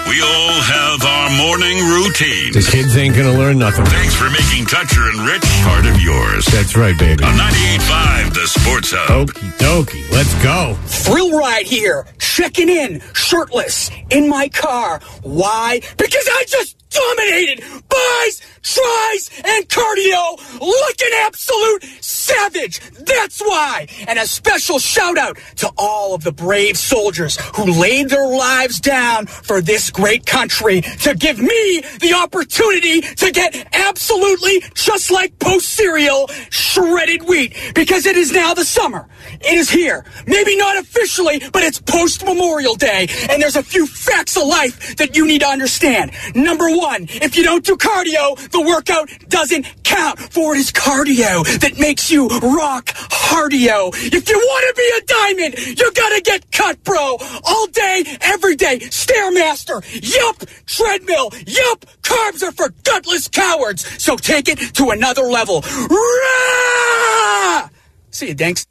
We all have our morning routine. The kids ain't going to learn nothing. Thanks for making Toucher and Rich part of yours. That's right, baby. On 98.5, the Sports Hub. Okie dokie. Let's go. Thrill Ride here, checking in, shirtless, in my car. Why? Because I just dominated buys, tries, and cardio like an absolute savage. That's why. And a special shout out to all of the brave soldiers who laid their lives down for this great country to give me the opportunity to get absolutely just like Post cereal, shredded wheat, because it is now the summer. It is here. Maybe not officially, but it's post-Memorial Day, and there's a few facts of life that you need to understand. Number one, if you don't do cardio, the workout doesn't count, for it is cardio that makes you rock hardio. If you want to be a diamond, you gotta get cut, bro. All day, every day. Stairmaster. Yup. Treadmill. Yup. Carbs are for gutless cowards. So take it to another level. Rah! See you, Danks.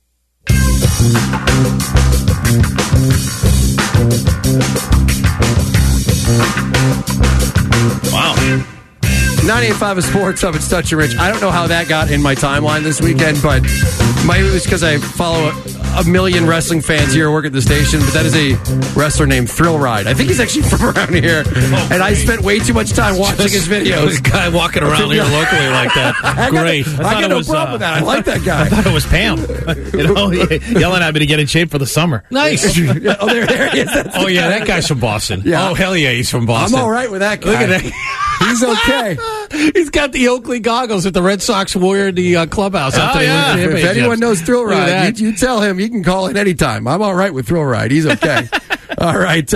Wow. 98.5 of Sports Hub. It's Touch and Rich. I don't know how that got in my timeline this weekend, but maybe it was because I follow a million wrestling fans here who work at the station, but that is a wrestler named Thrill Ride. I think he's actually from around here, and I spent way too much time watching his videos. This guy walking around here locally like that. Great. I got no problem with that. I like that guy. I thought it was Pam. Yelling at me to get in shape for the summer. Nice. Oh, there he is. Oh, yeah, that guy's from Boston. Yeah. Oh, hell yeah, he's from Boston. I'm all right with that guy. Look at that. He's okay. He's got the Oakley goggles that the Red Sox wore in the clubhouse after they won the If championship. anyone knows Thrill Ride, you tell him you can call in anytime. I'm all right with Thrill Ride. He's okay. All right,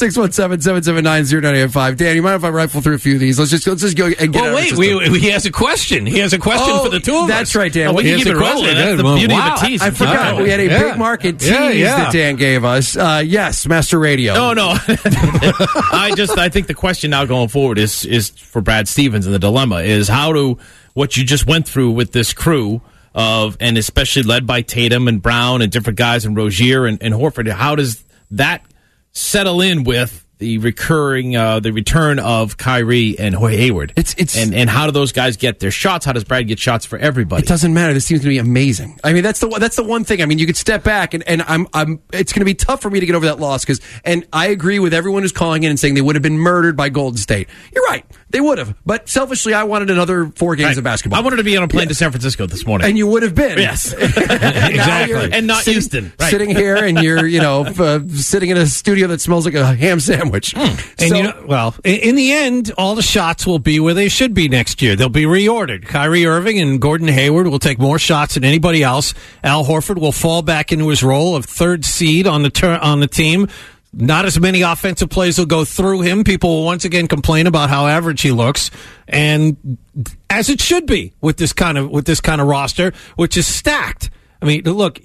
617-779-0985. Dan, you mind if I rifle through a few of these? Let's just go and get Well, wait, he has a question. He has a question for the two of us. That's right, Dan. We can keep it rolling. That's the beauty of a tease. I forgot. We had a big market tease that Dan gave us. Yes, Master Radio. No. I think the question now going forward is for Brad Stevens, and the dilemma is what you just went through with this crew and especially led by Tatum and Brown and different guys and Rozier and Horford. How does that settle in with the return of Kyrie and Hayward? And how do those guys get their shots? How does Brad get shots for everybody? It doesn't matter. This team's going to be amazing. I mean, that's the one thing. I mean, you could step back and it's going to be tough for me to get over that loss and I agree with everyone who's calling in and saying they would have been murdered by Golden State. You're right. They would have. But selfishly, I wanted another 4 games of basketball. I wanted to be on a plane to San Francisco this morning. And you would have been. Yes. Exactly. And not Houston. Right. Sitting here and you're, sitting in a studio that smells like a ham sandwich. And in the end, all the shots will be where they should be next year. They'll be reordered. Kyrie Irving and Gordon Hayward will take more shots than anybody else. Al Horford will fall back into his role of third seed on the team. Not as many offensive plays will go through him. People will once again complain about how average he looks, and as it should be with this kind of roster, which is stacked. I mean, look,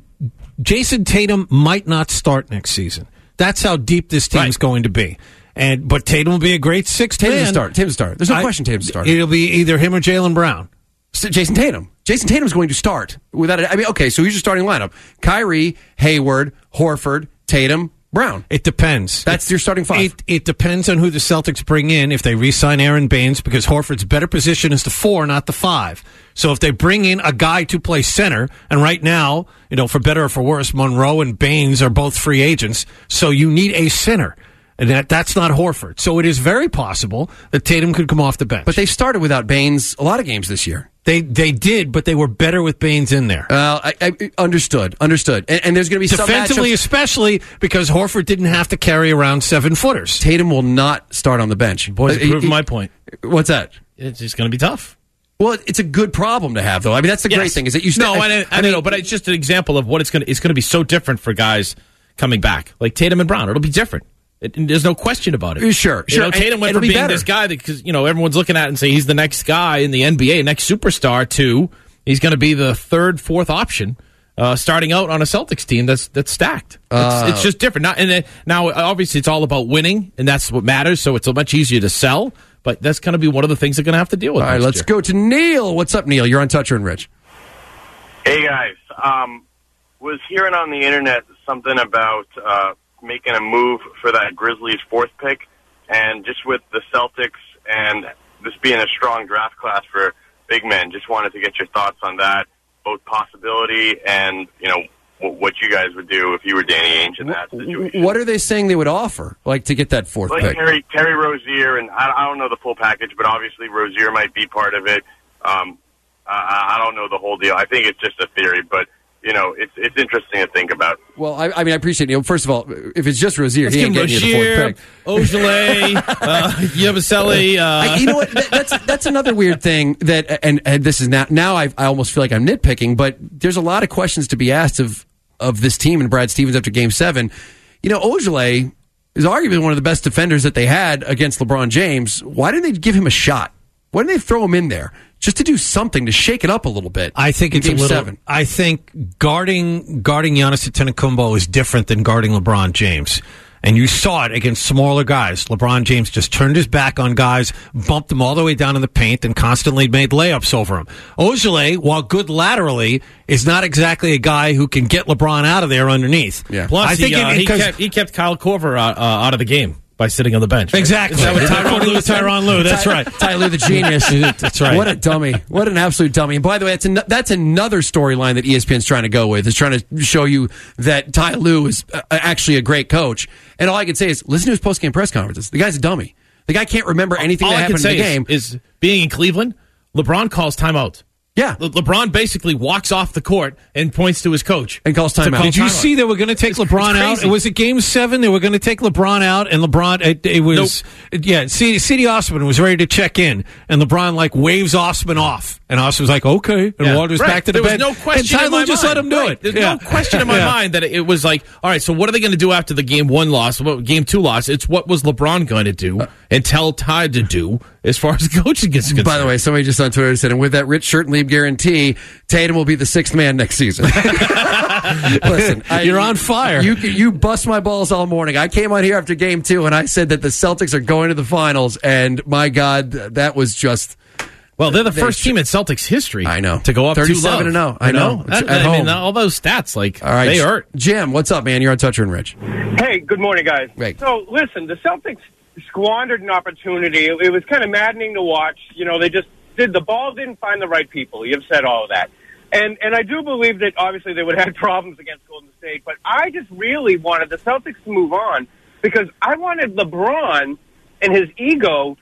Jason Tatum might not start next season. That's how deep this team's going to be. But Tatum will be a great sixth man. Tatum to start. There's no question Tatum to start. It'll be either him or Jaylen Brown. Jason Tatum. Jason Tatum's going to start without it. I mean, okay, so here's your starting lineup: Kyrie, Hayward, Horford, Tatum, Brown. It depends. That's your starting five. It depends on who the Celtics bring in. If they re-sign Aaron Baines, because Horford's better position is the 4, not the 5. So if they bring in a guy to play center, and right now, for better or for worse, Monroe and Baines are both free agents, so you need a center. And that's not Horford. So it is very possible that Tatum could come off the bench. But they started without Baines a lot of games this year. They did, but they were better with Baines in there. I understood. And there's going to be defensively, especially because Horford didn't have to carry around 7-footers. Tatum will not start on the bench. Boys, proving my point. What's that? It's just going to be tough. Well, it's a good problem to have, though. I mean, that's the great thing is that you. I know, but it's just an example of what it's going to be so different for guys coming back, like Tatum and Brown. It'll be different. There's no question about it. Sure. Tatum went from being this guy because everyone's looking at it and saying he's the next guy in the NBA, next superstar, to he's going to be the third, fourth option starting out on a Celtics team that's stacked. It's just different. Now, obviously, it's all about winning, and that's what matters. So it's much easier to sell. But that's going to be one of the things they're going to have to deal with. All right, let's go to Neil. What's up, Neil? You're on Toucher and Rich. Hey guys, was hearing on the internet something about making a move for that Grizzlies fourth pick, And just with the Celtics and this being a strong draft class for big men, just wanted to get your thoughts on that, both possibility and, what you guys would do if you were Danny Ainge in that situation. What are they saying they would offer, to get that fourth pick? Terry Rozier, and I don't know the full package, but obviously Rozier might be part of it. I don't know the whole deal. I think it's just a theory, but it's interesting to think about. Well, I appreciate it. First of all, if it's just Rozier, he ain't getting you the fourth pick. Ojeleye, Yabusele. You know what? That's another weird thing that, and this is now I almost feel like I'm nitpicking, but there's a lot of questions to be asked of this team and Brad Stevens after Game 7. Ojeleye is arguably one of the best defenders that they had against LeBron James. Why didn't they give him a shot? Why didn't they throw him in there? Just to do something to shake it up a little bit. I think it's Game a little. 7. I think guarding Giannis Antetokounmpo is different than guarding LeBron James, and you saw it against smaller guys. LeBron James just turned his back on guys, bumped them all the way down in the paint, and constantly made layups over him. Ojeleye, while good laterally, is not exactly a guy who can get LeBron out of there underneath. Yeah. Plus, I think he kept Kyle Korver out of the game by sitting on the bench. Exactly. Is that what Tyronn Lue. That's right. Ty Lue, the genius. That's right. What a dummy. What an absolute dummy. And by the way, that's another storyline that ESPN's trying to go with, is trying to show you that Ty Lue is actually a great coach. And all I can say is listen to his post-game press conferences. The guy's a dummy. The guy can't remember anything that happened in the game. Is being in Cleveland, LeBron calls timeout. Yeah. LeBron basically walks off the court and points to his coach. And calls timeout. Did you see they were going to take LeBron out? It was at Game 7. They were going to take LeBron out, and LeBron, it was, C.D. Osman was ready to check in, and LeBron, waves Osman off. And Osman was like, okay, and wanders back to the bench. There was no question and in my Tyler just mind. let him do it. There's no question in my mind that it was like, all right, so what are they going to do after the Game 1 loss, Game 2 loss? It's what was LeBron going to do and tell Ty to do as far as coaching is concerned. By the way, somebody just on Twitter said, and with that Rich Shirt and Leave guarantee, Tatum will be the sixth man next season. Listen, you're on fire. You bust my balls all morning. I came on here after Game 2 and I said that the Celtics are going to the finals, and my God, that was just... Well, they're the first team in Celtics history. I know. To go up 37-0. I know. I mean, all those stats, all right, they hurt. Jim, what's up, man? You're on Toucher and Rich. Hey, good morning, guys. Great. So, listen, the Celtics squandered an opportunity. It was kind of maddening to watch. They just the ball didn't find the right people. You've said all of that. And I do believe that, obviously, they would have had problems against Golden State, but I just really wanted the Celtics to move on because I wanted LeBron and his ego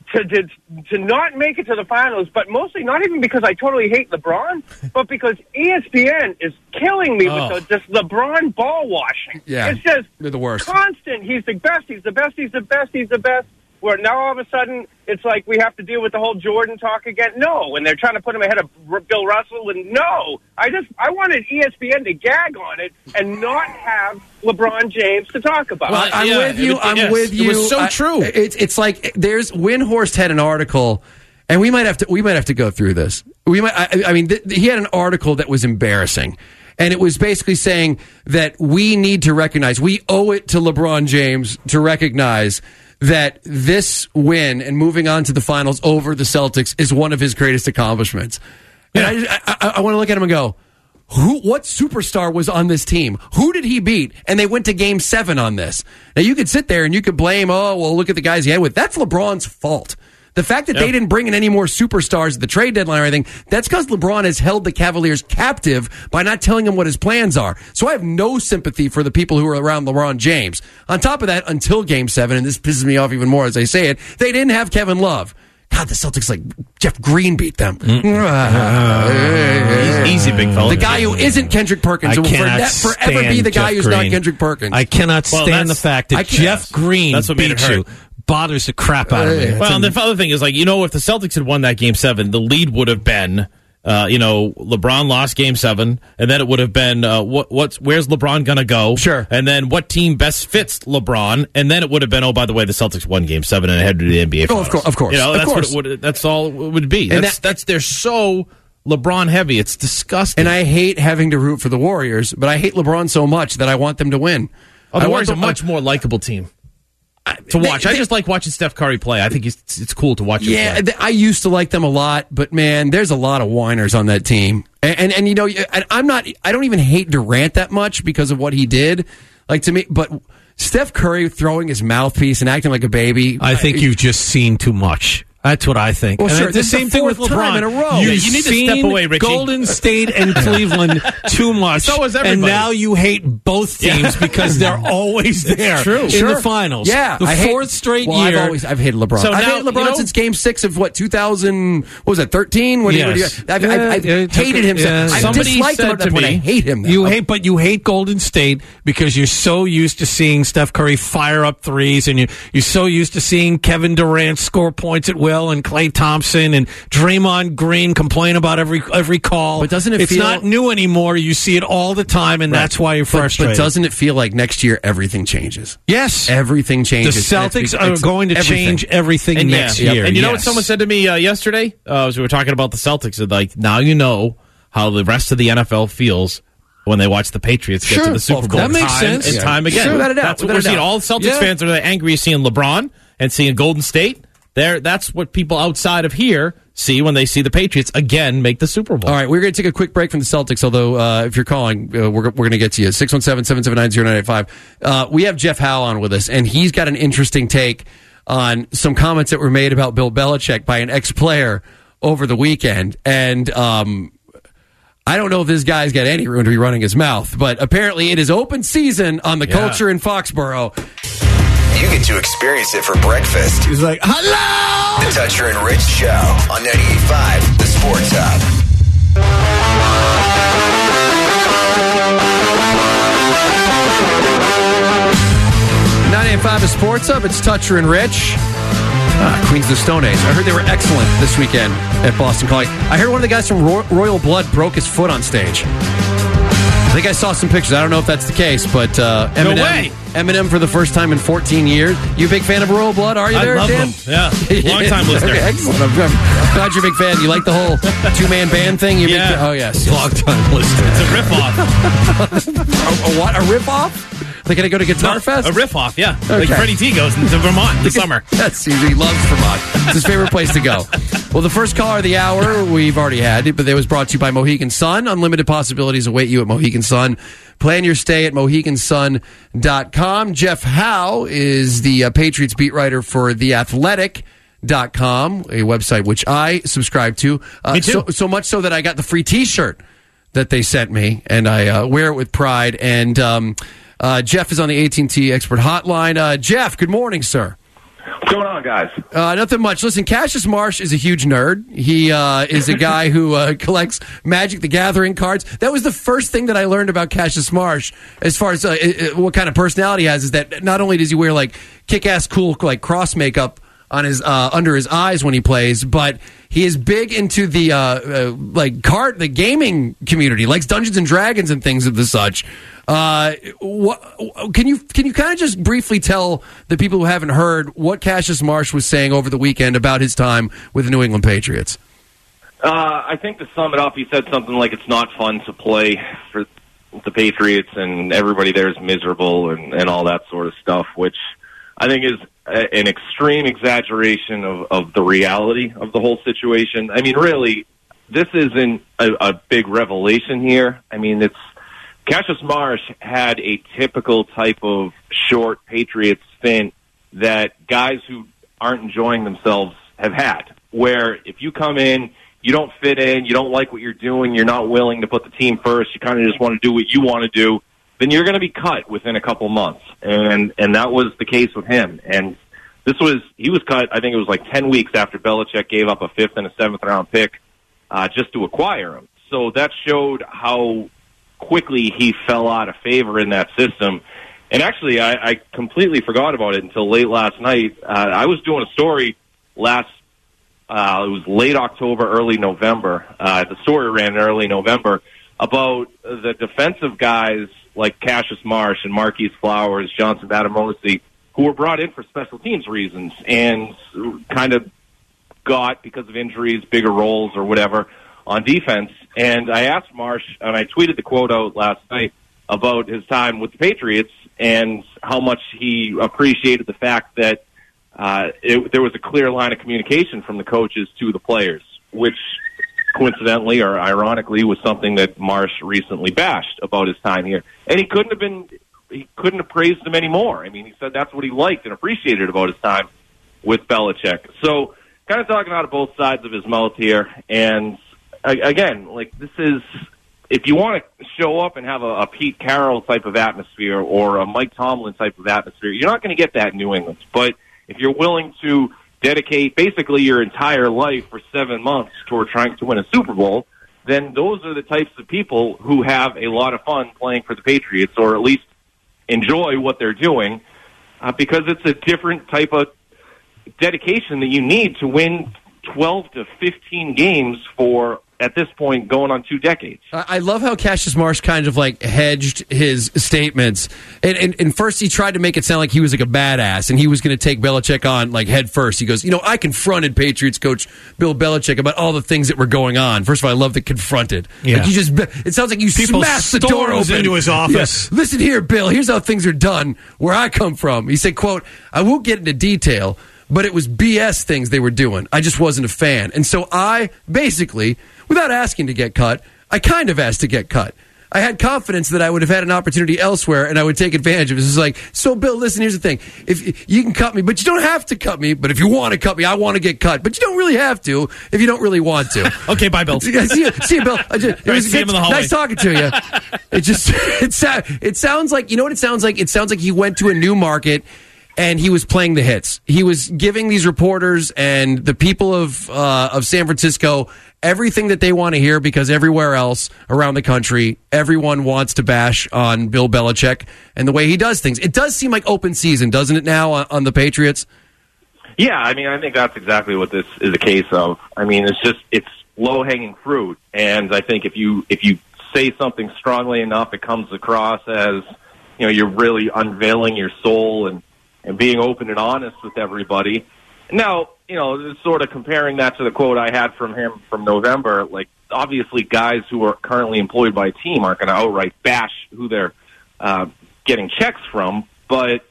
to not make it to the finals, but mostly not even because I totally hate LeBron, but because ESPN is killing me with this LeBron ball washing. Yeah, it's just they're the worst. Constant. He's the best. He's the best. He's the best. He's the best. Where now all of a sudden it's like we have to deal with the whole Jordan talk again. No, and they're trying to put him ahead of Bill Russell. And no, I wanted ESPN to gag on it and not have LeBron James to talk about. Well, I'm with you. I'm with you. It was so true. It's like Windhorst had an article, and we might have to go through this. He had an article that was embarrassing. And it was basically saying that we need to recognize, we owe it to LeBron James to recognize that this win and moving on to the finals over the Celtics is one of his greatest accomplishments. And I want to look at him and go, what superstar was on this team? Who did he beat? And they went to Game 7 on this. Now, you could sit there and you could blame, look at the guys he had with. That's LeBron's fault. The fact that they didn't bring in any more superstars at the trade deadline or anything, that's because LeBron has held the Cavaliers captive by not telling them what his plans are. So I have no sympathy for the people who are around LeBron James. On top of that, until Game 7, and this pisses me off even more as I say it, they didn't have Kevin Love. God, the Celtics, Jeff Green beat them. Easy, big fella. The guy who isn't Kendrick Perkins will forever be the guy who's not Kendrick Perkins. I cannot stand the fact that Jeff Green beat you. Bothers the crap out of me. Well, the other thing is, if the Celtics had won that Game 7, the lead would have been, LeBron lost Game 7, and then it would have been, where's LeBron going to go? Sure. And then what team best fits LeBron? And then it would have been, by the way, the Celtics won Game 7 and headed to the NBA Finals. Of course. That's all it would be. They're so LeBron heavy. It's disgusting. And I hate having to root for the Warriors, but I hate LeBron so much that I want them to win. The Warriors are a much more likable team to watch. I just like watching Steph Curry play. I think it's cool to watch him play. I used to like them a lot, but man, there's a lot of whiners on that team. And I don't even hate Durant that much because of what he did. To me, but Steph Curry throwing his mouthpiece and acting like a baby. I think you've just seen too much. That's what I think. Well, and sure. it's the same thing with LeBron. In a row. You've You need to seen step away, Richie. Golden State and Cleveland too much. So has everybody. And now you hate both teams because they're always there in the finals. Yeah. The fourth straight year. I've hated LeBron. So I've now, hated LeBron since Game 6 of 2000, what was that, 13? Yes. I've hated him. I Somebody disliked him said at that to point. me- I hate him now. You hate Golden State because you're so used to seeing Steph Curry fire up threes, and you're so used to seeing Kevin Durant score points at will, and Klay Thompson and Draymond Green complain about every call. But doesn't it it's feel- not new anymore. You see it all the time, and that's why you're frustrated. But doesn't it feel like next year everything changes? Yes. Everything The changes. Celtics are going to change everything And next yeah. year. And you know what Yes. someone said to me yesterday? As we were talking about the Celtics, like, now you know how the rest of the NFL feels when they watch the Patriots get to the Super Bowl. That makes time sense. and time again. Sure, without a doubt, That's what without we're a seeing. doubt. All the Celtics Yeah. fans are angry seeing LeBron and seeing Golden State. That's what people outside of here see when they see the Patriots again make the Super Bowl. All right, we're going to take a quick break from the Celtics, although if you're calling, we're going to get to you. 617-779-0985. We have Jeff Howe on with us, and he's got an interesting take on some comments that were made about Bill Belichick by an ex-player over the weekend. And I don't know if this guy's got any room to be running his mouth, but apparently it is open season on the culture in Foxborough. You get to experience it for breakfast. He's like, hello! The Toucher and Rich Show on 98.5 The Sports Hub. 98.5 The Sports Hub. It's Toucher and Rich. Queens of the Stone Age. I heard they were excellent this weekend at Boston College. I heard one of the guys from Royal Blood broke his foot on stage. I think I saw some pictures. I don't know if that's the case, but Eminem for the first time in 14 years. You a big fan of Royal Blood? Are you there, I love Dan? them. Yeah. Long-time listener. Okay, excellent. I'm glad you're a big fan. You like the whole two-man band thing? You're Yeah. Oh, yes. Long-time listener. It's a riff-off. A what? A rip-off? They're going to go to Guitar Fest? A riff-off, yeah. Okay. Like Freddie T goes into Vermont this summer. That's he loves Vermont. It's his favorite place to go. Well, the first caller of the hour we've already had, but it was brought to you by Mohegan Sun. Unlimited possibilities await you at Mohegan Sun. Plan your stay at MoheganSun.com. Jeff Howe is the Patriots beat writer for TheAthletic.com, a website which I subscribe to. Me too. So much so that I got the free T-shirt that they sent me, and I wear it with pride. And Jeff is on the AT&T Expert Hotline. Jeff, good morning, sir. What's going on, guys? Nothing much. Listen, Cassius Marsh is a huge nerd. He is a guy who collects Magic the Gathering cards. That was the first thing that I learned about Cassius Marsh as far as what kind of personality he has, is that not only does he wear like kick-ass cool like cross makeup on his under his eyes when he plays, but he is big into the the gaming community, likes Dungeons and Dragons and things of the such. Can you kind of just briefly tell the people who haven't heard what Cassius Marsh was saying over the weekend about his time with the New England Patriots? I think to sum it up, he said something like it's not fun to play for the Patriots and everybody there is miserable and all that sort of stuff, which I think is an extreme exaggeration of the reality of the whole situation. I mean, really, this isn't a big revelation here. I mean, Cassius Marsh had a typical type of short Patriots stint that guys who aren't enjoying themselves have had, where if you come in, you don't fit in, you don't like what you're doing, you're not willing to put the team first, you kind of just want to do what you want to do, then you're going to be cut within a couple months. And that was the case with him. And he was cut, I think it was like 10 weeks after Belichick gave up a 5th and a 7th round pick just to acquire him. So that showed how quickly he fell out of favor in that system. And actually, I completely forgot about it until late last night. I was doing a story it was late October, early November. The story ran in early November about the defensive guys like Cassius Marsh and Marquise Flowers, Johnson Batamosi, who were brought in for special teams reasons and kind of got, because of injuries, bigger roles or whatever on defense. And I asked Marsh, and I tweeted the quote out last night about his time with the Patriots and how much he appreciated the fact that there was a clear line of communication from the coaches to the players, which coincidentally or ironically was something that Marsh recently bashed about his time here. And he couldn't have been he couldn't have praised him anymore. I mean, he said that's what he liked and appreciated about his time with Belichick. So kind of talking out of both sides of his mouth here. And again, like, this is, if you want to show up and have a Pete Carroll type of atmosphere or a Mike Tomlin type of atmosphere, you're not going to get that in New England. But if you're willing to dedicate basically your entire life for 7 months toward trying to win a Super Bowl, then those are the types of people who have a lot of fun playing for the Patriots, or at least enjoy what they're doing, because it's a different type of dedication that you need to win 12 to 15 games for, at this point, going on 2 decades. I love how Cassius Marsh kind of like hedged his statements. And first he tried to make it sound like he was like a badass and he was going to take Belichick on like head first. He goes, I confronted Patriots coach Bill Belichick about all the things that were going on. First of all, I love the confronted. Yeah. Like it sounds like you smashed the door open into his office. Yeah. Listen here, Bill, here's how things are done where I come from. He said, quote, I won't get into detail, but it was BS things they were doing. I just wasn't a fan. And so I basically, without asking to get cut, I kind of asked to get cut. I had confidence that I would have had an opportunity elsewhere and I would take advantage of it. It's like, so Bill, listen, here's the thing. If you can cut me, but you don't have to cut me. But if you want to cut me, I want to get cut. But you don't really have to if you don't really want to. Okay, bye, Bill. See you, Bill. It was see him in the hallway. Nice talking to you. It sounds like, you know what it sounds like? It sounds like he went to a new market and he was playing the hits. He was giving these reporters and the people of San Francisco everything that they want to hear, because everywhere else around the country, everyone wants to bash on Bill Belichick and the way he does things. It does seem like open season, doesn't it, now on the Patriots? Yeah, I mean, I think that's exactly what this is a case of. I mean, it's low-hanging fruit, and I think if you say something strongly enough, it comes across as, you're really unveiling your soul and being open and honest with everybody. Now, sort of comparing that to the quote I had from him from November, like, obviously guys who are currently employed by a team aren't going to outright bash who they're getting checks from. But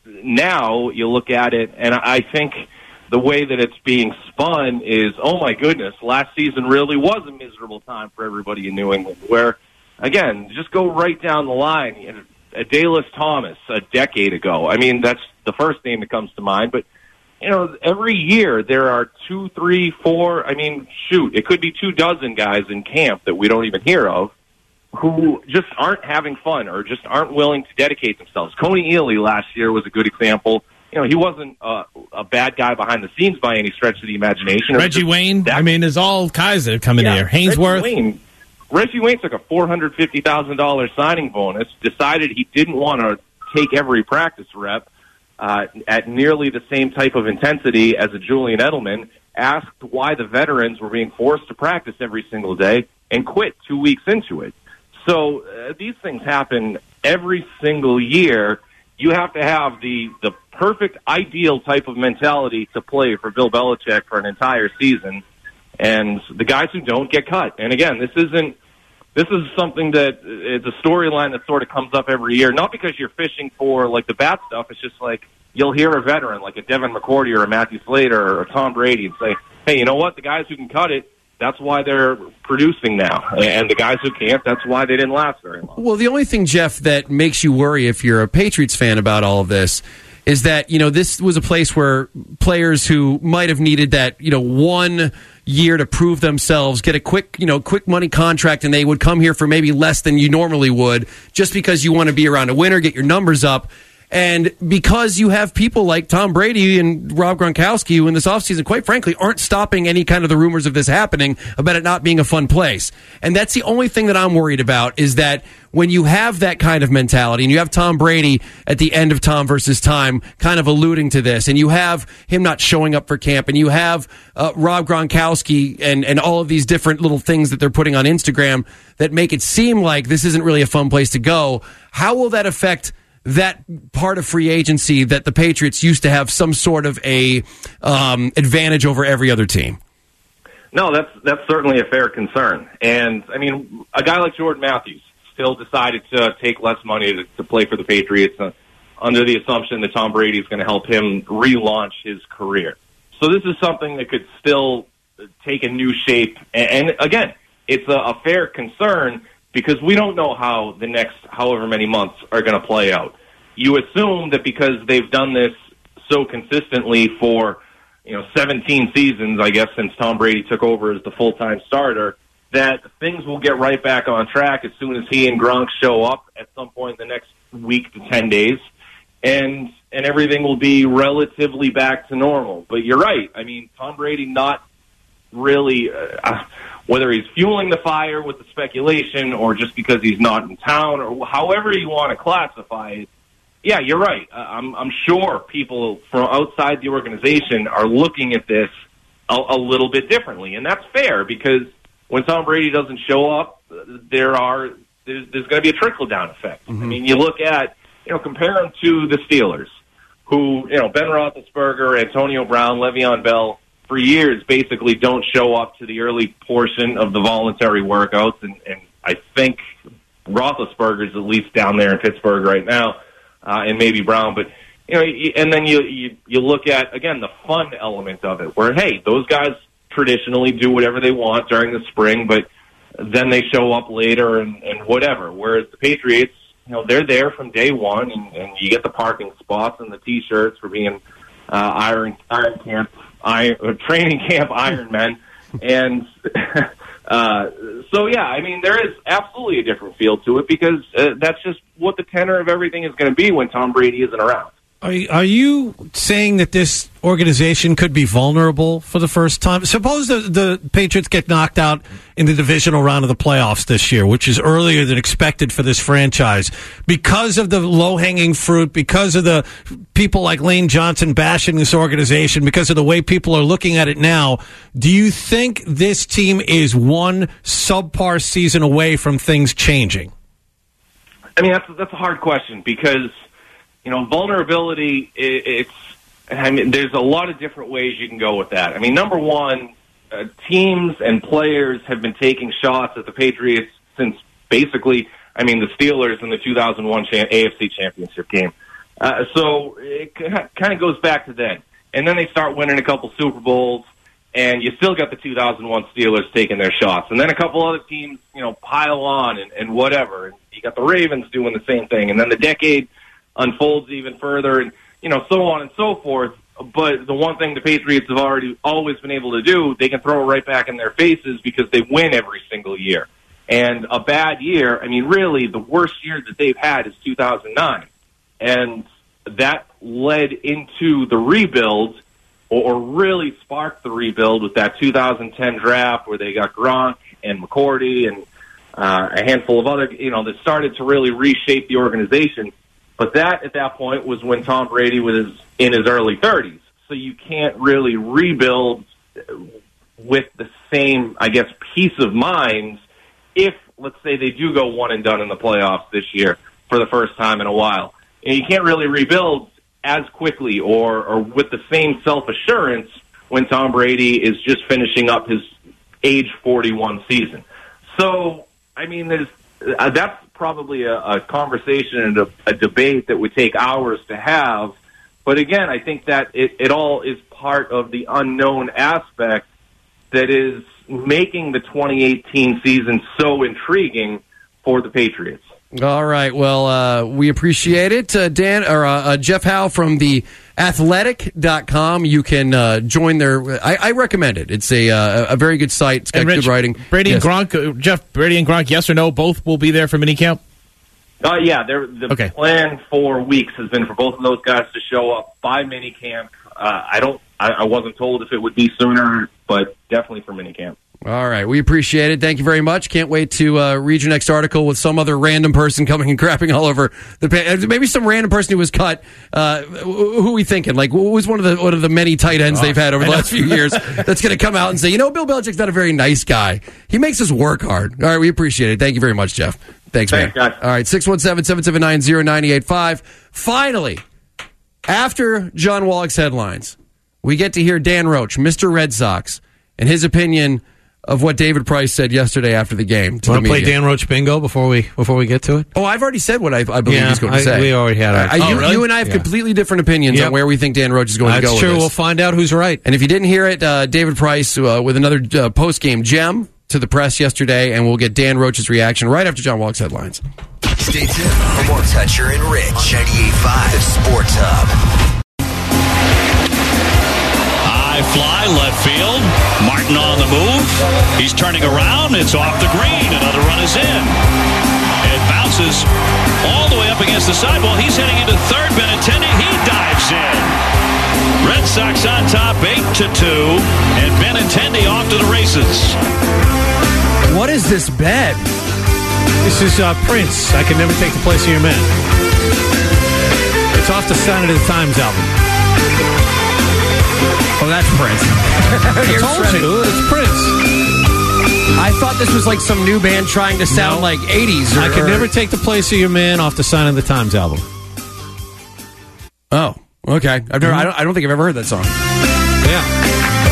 now you look at it, and I think the way that it's being spun is, oh, my goodness, last season really was a miserable time for everybody in New England, where, again, just go right down the line. Adalys Thomas a decade ago. I mean, that's the first name that comes to mind, but every year there are 2, 3, 4, it could be 24 guys in camp that we don't even hear of who just aren't having fun or just aren't willing to dedicate themselves. Coney Ealy last year was a good example. He wasn't a bad guy behind the scenes by any stretch of the imagination. Reggie Wayne, there's all kinds that have come in here. Hainsworth. Reggie Wayne took a $450,000 signing bonus, decided he didn't want to take every practice rep, at nearly the same type of intensity as a Julian Edelman, asked why the veterans were being forced to practice every single day, and quit 2 weeks into it. So these things happen every single year. You have to have the perfect, ideal type of mentality to play for Bill Belichick for an entire season, and the guys who don't get cut. And again, this is something that it's a storyline that sort of comes up every year, not because you're fishing for like the bad stuff. It's just like you'll hear a veteran like a Devin McCourty or a Matthew Slater or a Tom Brady and say, hey, you know what? The guys who can cut it, that's why they're producing now. And the guys who can't, that's why they didn't last very long. Well, the only thing, Jeff, that makes you worry if you're a Patriots fan about all of this is that, this was a place where players who might have needed that, 1 year to prove themselves, get a quick money contract, and they would come here for maybe less than you normally would, just because you want to be around a winner, get your numbers up. And because you have people like Tom Brady and Rob Gronkowski, who in this offseason, quite frankly, aren't stopping any kind of the rumors of this happening, about it not being a fun place. And that's the only thing that I'm worried about, is that when you have that kind of mentality, and you have Tom Brady at the end of Tom versus Time kind of alluding to this, and you have him not showing up for camp, and you have Rob Gronkowski and all of these different little things that they're putting on Instagram that make it seem like this isn't really a fun place to go, how will that affect that part of free agency that the Patriots used to have some sort of a advantage over every other team? No, that's certainly a fair concern. And, a guy like Jordan Matthews still decided to take less money to play for the Patriots under the assumption that Tom Brady is going to help him relaunch his career. So this is something that could still take a new shape. And again, it's a fair concern, because we don't know how the next however many months are going to play out. You assume that because they've done this so consistently for 17 seasons, I guess, since Tom Brady took over as the full-time starter, that things will get right back on track as soon as he and Gronk show up at some point in the next week to 10 days, and everything will be relatively back to normal. But you're right. I mean, Tom Brady not really, whether he's fueling the fire with the speculation or just because he's not in town or however you want to classify it, yeah, you're right. I'm sure people from outside the organization are looking at this a little bit differently, and that's fair because when Tom Brady doesn't show up, there's going to be a trickle-down effect. I mean, you look at, compare him to the Steelers, who, Ben Roethlisberger, Antonio Brown, Le'Veon Bell, for years basically don't show up to the early portion of the voluntary workouts, and I think Roethlisberger's at least down there in Pittsburgh right now, and maybe Brown, but and then you look at again the fun element of it, where hey, those guys traditionally do whatever they want during the spring, but then they show up later and whatever. Whereas the Patriots, they're there from day one, and you get the parking spots and the T-shirts for being training camp Ironmen, and so yeah, I mean there is absolutely a different feel to it because that's just what the tenor of everything is going to be when Tom Brady isn't around. Are you saying that this organization could be vulnerable for the first time? Suppose the Patriots get knocked out in the divisional round of the playoffs this year, which is earlier than expected for this franchise, because of the low-hanging fruit, because of the people like Lane Johnson bashing this organization, because of the way people are looking at it now. Do you think this team is one subpar season away from things changing? I mean, that's a hard question because vulnerability, there's a lot of different ways you can go with that. I mean, number one, teams and players have been taking shots at the Patriots since basically, the Steelers in the 2001 AFC Championship game. So it kind of goes back to then. And then they start winning a couple Super Bowls, and you still got the 2001 Steelers taking their shots. And then a couple other teams, pile on and whatever. And you got the Ravens doing the same thing. And then the decade unfolds even further, and so on and so forth. But the one thing the Patriots have always been able to do, they can throw it right back in their faces because they win every single year. And a bad year, really the worst year that they've had is 2009, and that led into the rebuild, or really sparked the rebuild with that 2010 draft where they got Gronk and McCourty and a handful of other, that started to really reshape the organization. But that, at that point, was when Tom Brady was in his early 30s. So you can't really rebuild with the same, peace of mind if, let's say, they do go one and done in the playoffs this year for the first time in a while. And you can't really rebuild as quickly or with the same self-assurance when Tom Brady is just finishing up his age 41 season. So, that's probably a conversation and a debate that would take hours to have. But again, I think that it all is part of the unknown aspect that is making the 2018 season so intriguing for the Patriots. All right. Well, we appreciate it. Jeff Howe from the Athletic.com. You can join their. I recommend it. It's a very good site. It's got good writing. Brady and Gronk, Brady and Gronk, yes or no, both will be there for minicamp? Yeah. The plan for weeks has been for both of those guys to show up by minicamp. I wasn't told if it would be sooner, but definitely for minicamp. All right. We appreciate it. Thank you very much. Can't wait to read your next article with some other random person coming and crapping all over maybe some random person who was cut. Who are we thinking? Like, who was one of the many tight ends they've had over the last few years that's going to come out and say, Bill Belichick's not a very nice guy. He makes us work hard. All right. We appreciate it. Thank you very much, Jeff. Thanks, man. Guys. All right. 617-779-0985. Finally, after John Wallach's headlines, we get to hear Dan Roach, Mr. Red Sox, and his opinion of what David Price said yesterday after the game. Do you want to play Dan Roach bingo before we get to it? Oh, I've already said what I believe he's going to say. We already had our... Really? You and I have completely different opinions on where we think Dan Roach is going to go with this. That's true. We'll find out who's right. And if you didn't hear it, David Price with another post-game gem to the press yesterday, and we'll get Dan Roach's reaction right after John Wallach's headlines. Stay tuned for more Toucher and Rich. 98.5 The Sports Hub. High fly, left field. Martin on the move. He's turning around. It's off the green. Another run is in. It bounces all the way up against the sidewall. He's heading into third. Benintendi, he dives in. Red Sox on top, 8-2, and Benintendi off to the races. What is this bed? This is Prince. I Can Never Take the Place of Your Man. It's off the Sign of the Times album. Oh, that's Prince. I told you, it's Prince. I thought this was like some new band trying to sound like 80s. I Can Never Take the Place of Your Man off the Sign of the Times album. Oh, okay. I don't think I've ever heard that song. Yeah.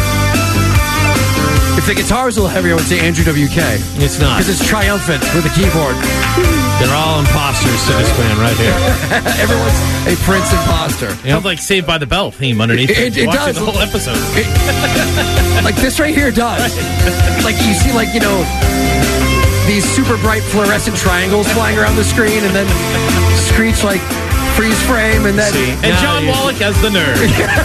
If the guitar is a little heavier, I would say Andrew WK. It's not. Because it's triumphant with the keyboard. They're all imposters to this man right here. Everyone's a Prince imposter. Sounds like Saved by the Bell theme underneath it. It Watching does. the whole episode. Like this right here does. Like you see, like, you know, these super bright fluorescent triangles flying around the screen, and then Screech like freeze frame, and then And John Wallach as the nerd.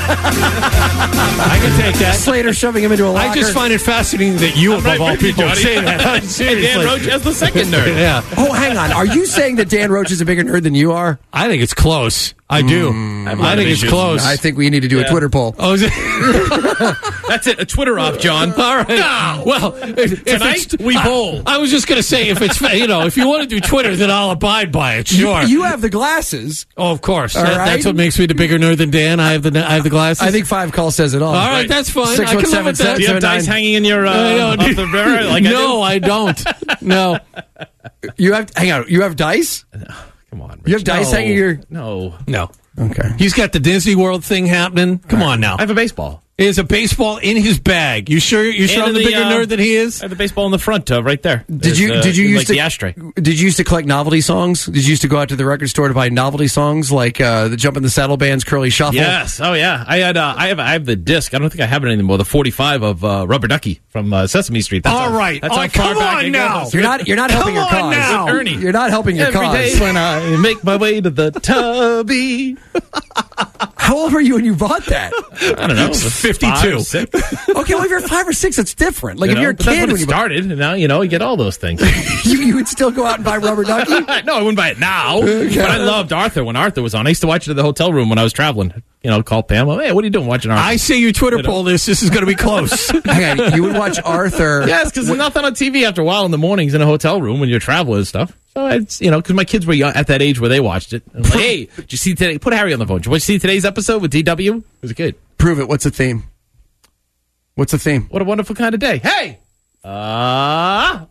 I can take that. Slater shoving him into a locker. I just find it fascinating that you, of all people, would say that. And Dan Roach as the second nerd. Yeah. Oh, hang on. Are you saying that Dan Roach is a bigger nerd than you are? I think it's close. I do. I think it's close. I think we need to do a Twitter poll. Oh, is it? That's it. A Twitter off, John. All right. No. Well, if Tonight, we bowl. I was just going to say, if it's, if you want to do Twitter, then I'll abide by it. Sure. You have the glasses. Oh, of course. All right. That's what makes me the bigger nerd than Dan. I have the glasses. I think 5 call says it all. All right, that's fine. I can live with that. Do you have dice hanging in your off the mirror? Like no, I don't. No. You have. Hang on. You have dice. Come on, Rich. You have dice hanging in your. No. Okay. He's got the Disney World thing happening. Come on now. I have a baseball. Is a baseball in his bag? You sure? You sure I'm the bigger nerd than he is? I have the baseball in the front, right there. Did you use like the ashtray? Did you used to collect novelty songs? Did you used to go out to the record store to buy novelty songs like the Jump in the Saddle Band's Curly Shuffle? Yes. Oh yeah. I had. I have the disc. I don't think I have it anymore. The 45 of Rubber Ducky from Sesame Street. That's all right. That's how far come back on it now. goes. You're not helping your cause. Now. Ernie. You're not helping your Every cause. day when I make my way to the tubby. How old were you when you bought that? I don't know. 52. 5, 6. Okay, well, if you're 5 or 6, it's different. Like if you're a But that's kid when when it you started, and now you get all those things. you would still go out and buy Rubber Ducky. No, I wouldn't buy it now. But I loved Arthur when Arthur was on. I used to watch it at the hotel room when I was traveling. Call Pam. Hey, what are you doing watching Arthur? I say you Twitter poll this. This is going to be close. Hang on, you would watch Arthur. Yes, because there's nothing on TV after a while in the mornings in a hotel room when you're traveling and stuff. So it's because my kids were young, at that age where they watched it. I'm like, hey, did you see today? Put Harry on the phone. Did you see today's episode with DW? It was good. Prove it. What's the theme? What's the theme? What a wonderful kind of day. Hey, Yeah.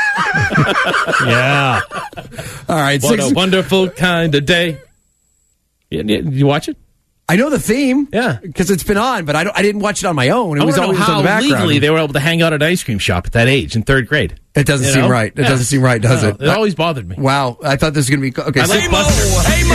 All right. what a wonderful kind of day. You watch it? I know the theme. Yeah, because it's been on, but I didn't watch it on my own. It I was want to always know on the how background. legally they were able to hang out at an ice cream shop at that age in 3rd grade. It doesn't seem right. It doesn't seem right, does it? It always bothered me. Wow, I thought this was going to be okay. I like Buster. Hey,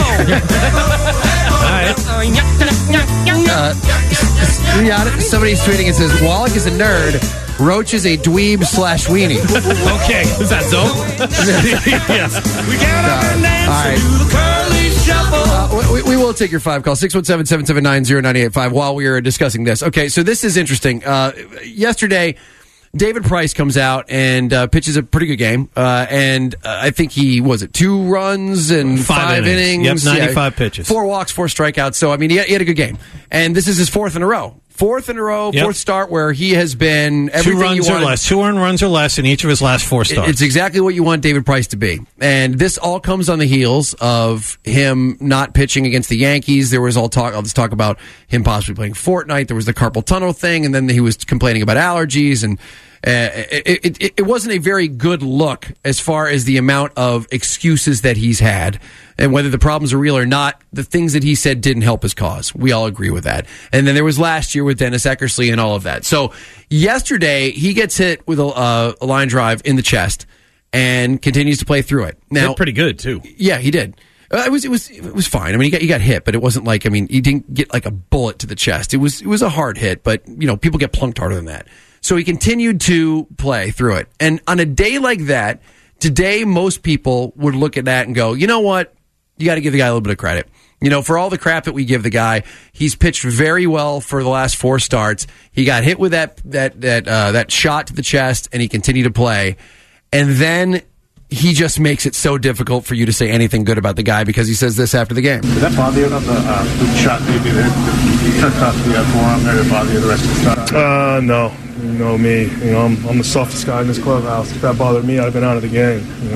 Mo. Somebody's tweeting and says Wallach is a nerd. Roach is a dweeb / weenie. Okay. Is that so? Yes. We got all right. curly shuffle. We will take your 5 call, 617-779-0985, while we are discussing this. Okay, so this is interesting. Yesterday, David Price comes out and pitches a pretty good game. And I think he, 2 runs and 5 innings. Yep, 95 pitches. 4 walks, 4 strikeouts. So, I mean, he had a good game. And this is his 4th in a row. Fourth start where he has been everything 2 runs you want. or less. 2 earned runs or less in each of his last 4 starts. It's exactly what you want David Price to be. And this all comes on the heels of him not pitching against the Yankees. There was all talk about him possibly playing Fortnite. There was the carpal tunnel thing, and then he was complaining about allergies, and it wasn't a very good look as far as the amount of excuses that he's had. And whether the problems are real or not, the things that he said didn't help his cause. We all agree with that. And then there was last year with Dennis Eckersley and all of that. So yesterday, he gets hit with a line drive in the chest and continues to play through it. Now, pretty good, too. Yeah, he did. It was fine. I mean, he got hit, but it wasn't like, he didn't get like a bullet to the chest. It was a hard hit, but people get plunked harder than that. So he continued to play through it. And on a day like that, today most people would look at that and go, you know what? You got to give the guy a little bit of credit. You know, for all the crap that we give the guy, he's pitched very well for the last 4 starts. He got hit with that shot to the chest, and he continued to play. And then he just makes it so difficult for you to say anything good about the guy because he says this after the game. Did that bother you about the shot that you did? He took off the forearm there. Did it bother you the rest of the time? No. You know me. You know, I'm the softest guy in this clubhouse. If that bothered me, I'd have been out of the game. You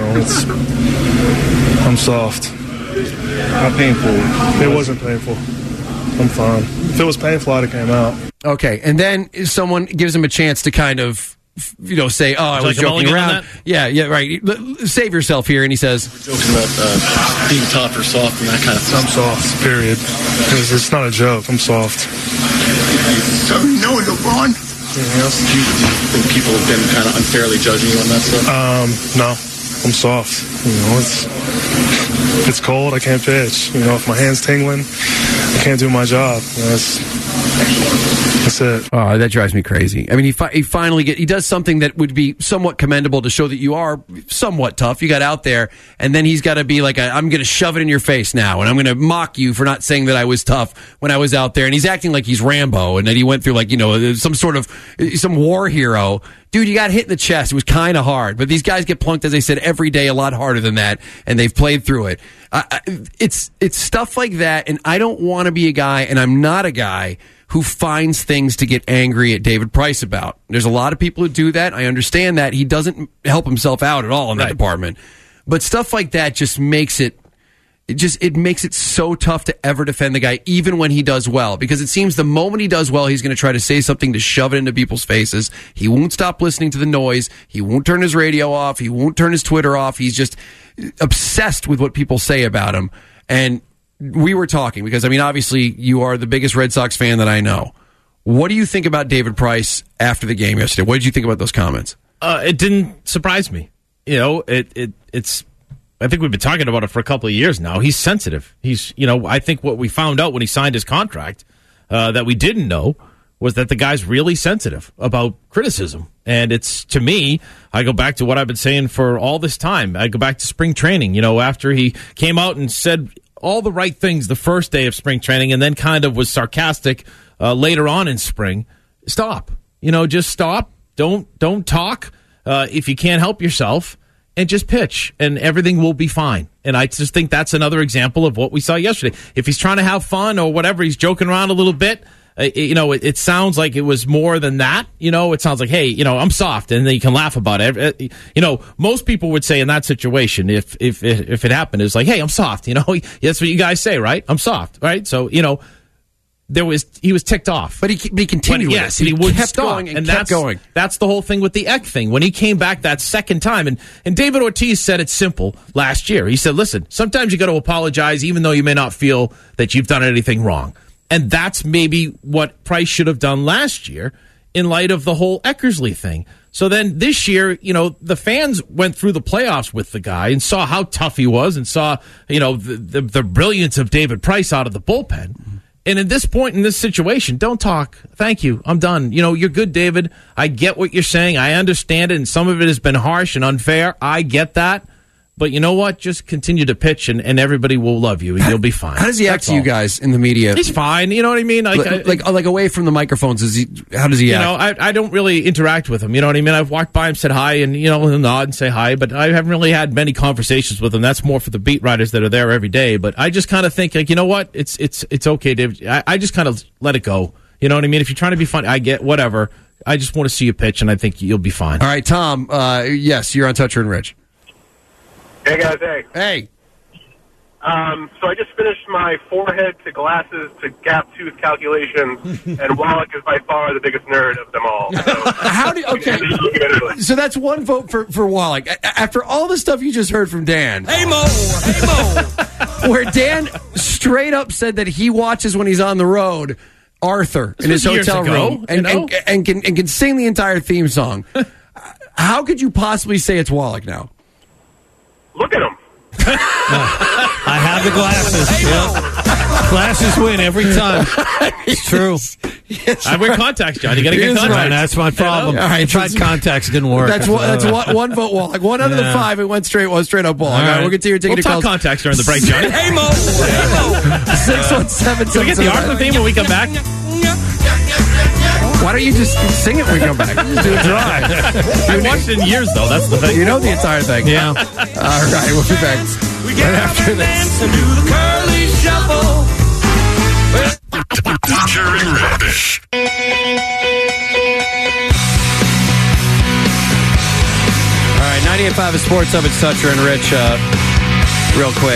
know, I'm soft. Not painful. It wasn't painful. I'm fine. If it was painful, I'd have came out. Okay, and then someone gives him a chance to kind of, you know, say, "Oh, I was joking around." Yeah, right. Save yourself here, and he says, "Joking about being tough or soft and that kind of stuff." I'm soft. Period. It's not a joke. I'm soft. So no, LeBron. Anything else? Do you think people have been kind of unfairly judging you on that stuff? No. I'm soft. You know, it's cold. I can't pitch. You know, if my hand's tingling, I can't do my job. You know, that's it. Oh, that drives me crazy. I mean, he finally he does something that would be somewhat commendable to show that you are somewhat tough. You got out there, and then he's got to be like, I'm going to shove it in your face now, and I'm going to mock you for not saying that I was tough when I was out there. And he's acting like he's Rambo, and that he went through like, you know, some war hero. Dude, you got hit in the chest. It was kind of hard. But these guys get plunked, as I said, every day a lot harder than that, and they've played through it. It's stuff like that, and I don't want to be a guy, and I'm not a guy who finds things to get angry at David Price about. There's a lot of people who do that. I understand that. He doesn't help himself out at all in that department. But stuff like that just makes it makes it so tough to ever defend the guy, even when he does well, because it seems the moment he does well, he's going to try to say something to shove it into people's faces. He won't stop listening to the noise. He won't turn his radio off. He won't turn his Twitter off. He's just obsessed with what people say about him. And we were talking because, I mean, obviously you are the biggest Red Sox fan that I know. What do you think about David Price after the game yesterday? What did you think about those comments? It didn't surprise me. You know, it's. I think we've been talking about it for a couple of years now. He's sensitive. I think what we found out when he signed his contract that we didn't know was that the guy's really sensitive about criticism. And it's, to me, I go back to what I've been saying for all this time. I go back to spring training, you know, after he came out and said all the right things the first day of spring training and then kind of was sarcastic later on in spring. Stop. You know, just stop. Don't talk if you can't help yourself. And just pitch, and everything will be fine. And I just think that's another example of what we saw yesterday. If he's trying to have fun or whatever, he's joking around a little bit, it sounds like it was more than that. You know, it sounds like, hey, you know, I'm soft, and then you can laugh about it. You know, most people would say in that situation, if it happened, it's like, hey, I'm soft. You know, that's what you guys say, right? I'm soft, right? So, you know, he was ticked off, but he continued. But yes, with he wouldn't kept stop, going and kept going. That's the whole thing with the Eck thing. When he came back that second time, and David Ortiz said it simple last year. He said, "Listen, sometimes you got to apologize, even though you may not feel that you've done anything wrong." And that's maybe what Price should have done last year, in light of the whole Eckersley thing. So then this year, you know, the fans went through the playoffs with the guy and saw how tough he was, and saw, you know, the brilliance of David Price out of the bullpen. And at this point in this situation, don't talk. Thank you. I'm done. You know, you're good, David. I get what you're saying. I understand it, and some of it has been harsh and unfair. I get that. But you know what? Just continue to pitch, and everybody will love you, and you'll be fine. How does he act to you guys in the media? He's fine. You know what I mean? Like away from the microphones. How does he act? You know, I don't really interact with him. You know what I mean? I've walked by him, said hi, and, you know, nod and say hi, but I haven't really had many conversations with him. That's more for the beat writers that are there every day. But I just kind of think, like, you know what? It's okay, David. I just kind of let it go. You know what I mean? If you're trying to be funny, I get whatever. I just want to see you pitch, and I think you'll be fine. All right, Tom. Yes, you're on Toucher and Rich. Hey, guys, hey. Hey. So I just finished my forehead to glasses to gap tooth calculations, and Wallach is by far the biggest nerd of them all. So. So that's one vote for Wallach. After all the stuff you just heard from Dan. Hey, Mo! Where Dan straight up said that he watches when he's on the road Arthur in his hotel room and can sing the entire theme song. How could you possibly say it's Wallach now? Look at him. I have the glasses. Hey, Mo. Glasses win every time. It's true. I wear contacts, John. You got to get contacts. Right, that's my problem. All right, I tried contacts, didn't work. That's one vote wall. Like one out of the 5, it went straight up ball. All right, we'll continue taking your calls. Contacts during the break, Johnny. Hey, Mo. 617. Can we get the Arthur theme when we come back? Why don't you just sing it when we come back? Just do it dry. I've watched it in years, though. That's the thing. You know the entire thing. Yeah. All right, we'll be back right after this. Toucher and Rich. All right, 98.5 Sports Hub. It's Toucher and Rich. Real quick.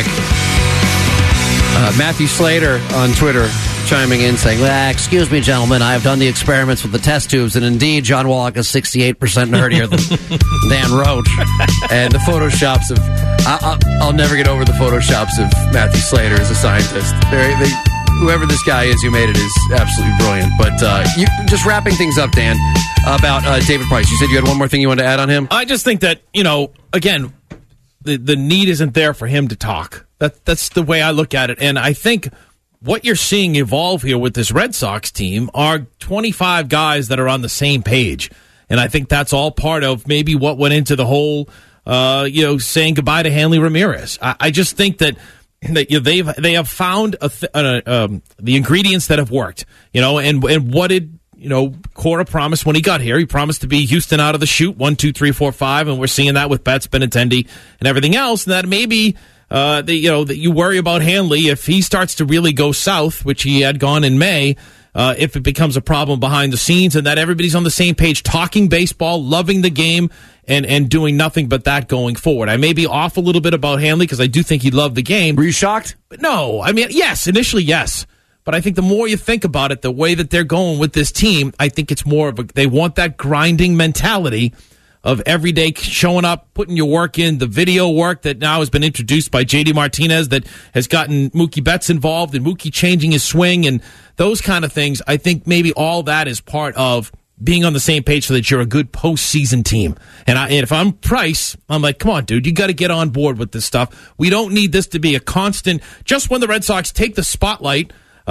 Matthew Slater on Twitter chiming in saying, excuse me, gentlemen, I have done the experiments with the test tubes, and indeed, John Wallach is 68% nerdier than Dan Roach. And the photoshops of... I'll never get over the photoshops of Matthew Slater as a scientist. Whoever this guy is who made it is absolutely brilliant. But just wrapping things up, Dan, about David Price. You said you had one more thing you wanted to add on him? I just think that, again, the need isn't there for him to talk. That's the way I look at it. And I think what you're seeing evolve here with this Red Sox team are 25 guys that are on the same page. And I think that's all part of maybe what went into the whole, saying goodbye to Hanley Ramirez. I just think that they have found the ingredients that have worked, and what did Cora promised when he got here? He promised to be Houston out of the chute, 1, 2, 3, 4, 5, and we're seeing that with Betts, Benintendi, and everything else. And that maybe that you worry about Hanley if he starts to really go south, which he had gone in May. If it becomes a problem behind the scenes, and that everybody's on the same page, talking baseball, loving the game, and doing nothing but that going forward. I may be off a little bit about Hanley because I do think he loved the game. Were you shocked? But no. I mean, yes, initially, yes. But I think the more you think about it, the way that they're going with this team, I think it's more of they want that grinding mentality of every day showing up, putting your work in, the video work that now has been introduced by J.D. Martinez that has gotten Mookie Betts involved and Mookie changing his swing and those kind of things. I think maybe all that is part of being on the same page so that you're a good postseason team. And if I'm Price, I'm like, come on, dude, you got to get on board with this stuff. We don't need this to be a constant, just when the Red Sox take the spotlight.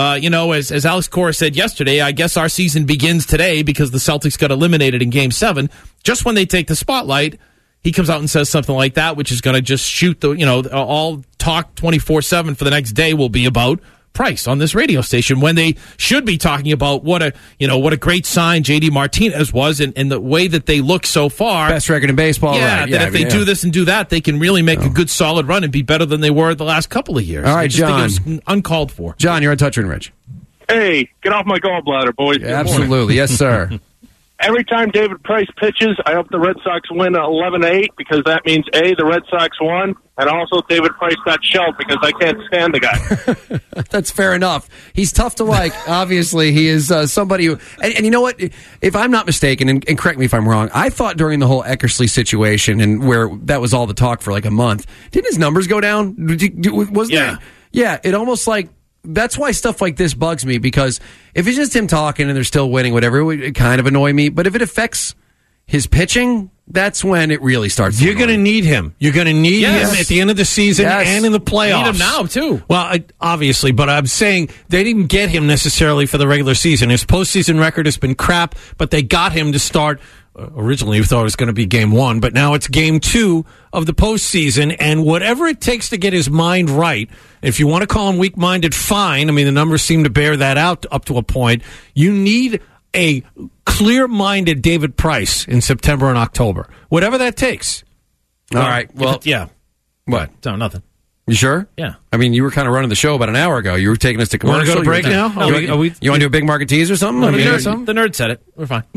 As Alex Cora said yesterday, I guess our season begins today because the Celtics got eliminated in Game 7. Just when they take the spotlight, he comes out and says something like that, which is going to just shoot all talk 24/7 for the next day will be about Price on this radio station when they should be talking about what a great sign J.D. Martinez was and the way that they look so far. Best record in baseball. Yeah, right. If they do this and do that, they can really make a good solid run and be better than they were the last couple of years. All right, John. I just think it was uncalled for. John, you're on Toucher and Rich. Hey, get off my gallbladder, boys. Yeah, absolutely. Yes, sir. Every time David Price pitches, I hope the Red Sox win 11-8 because that means, A, the Red Sox won, and also David Price got shelled because I can't stand the guy. That's fair enough. He's tough to like. Obviously, he is somebody who... And you know what? If I'm not mistaken, and correct me if I'm wrong, I thought during the whole Eckersley situation and where that was all the talk for like a month, didn't his numbers go down? There? Yeah, it almost like... That's why stuff like this bugs me, because if it's just him talking and they're still winning, whatever, it would kind of annoy me. But if it affects his pitching, that's when it really starts. You're going to need him. You're going to need him at the end of the season and in the playoffs. Need him now, too. Well, obviously, but I'm saying they didn't get him necessarily for the regular season. His postseason record has been crap, but they got him to start. Originally, we thought it was going to be Game 1, but now it's Game 2 of the postseason, and whatever it takes to get his mind right, if you want to call him weak-minded, fine. I mean, the numbers seem to bear that out up to a point. You need a clear-minded David Price in September and October, whatever that takes. All right. Well, yeah. What? No, nothing. You sure? Yeah. I mean, you were kind of running the show about an hour ago. You were taking us to commercial. Want to go to break now? You want to do a big market tease or something? The nerd said it. We're fine.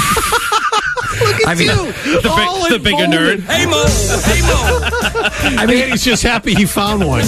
Look at you. The bigger nerd. Hey, Mo. I mean, he's just happy he found one,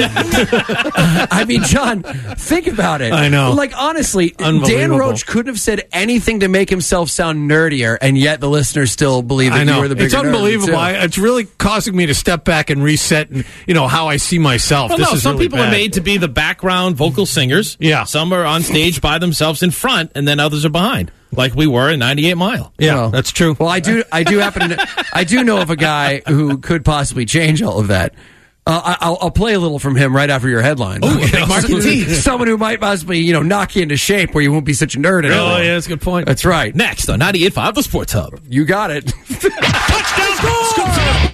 I mean, John, think about it. I know. Like, honestly, Dan Roach couldn't have said anything to make himself sound nerdier, and yet the listeners still believe that you were the bigger nerd. It's unbelievable. It's really causing me to step back and reset and, how I see myself. Well, some really people bad. are made to be the background vocal singers. Yeah. Some are on stage by themselves in front, and then others are behind. Like we were in 98 Mile. Yeah, well, that's true. Well, I do know of a guy who could possibly change all of that. I'll play a little from him right after your headline. Oh, mark your teeth. Someone who might possibly, knock you into shape where you won't be such a nerd. Oh, yeah, that's a good point. That's right. Next on 98.5 The Sports Hub. You got it. Touchdown! Scoop!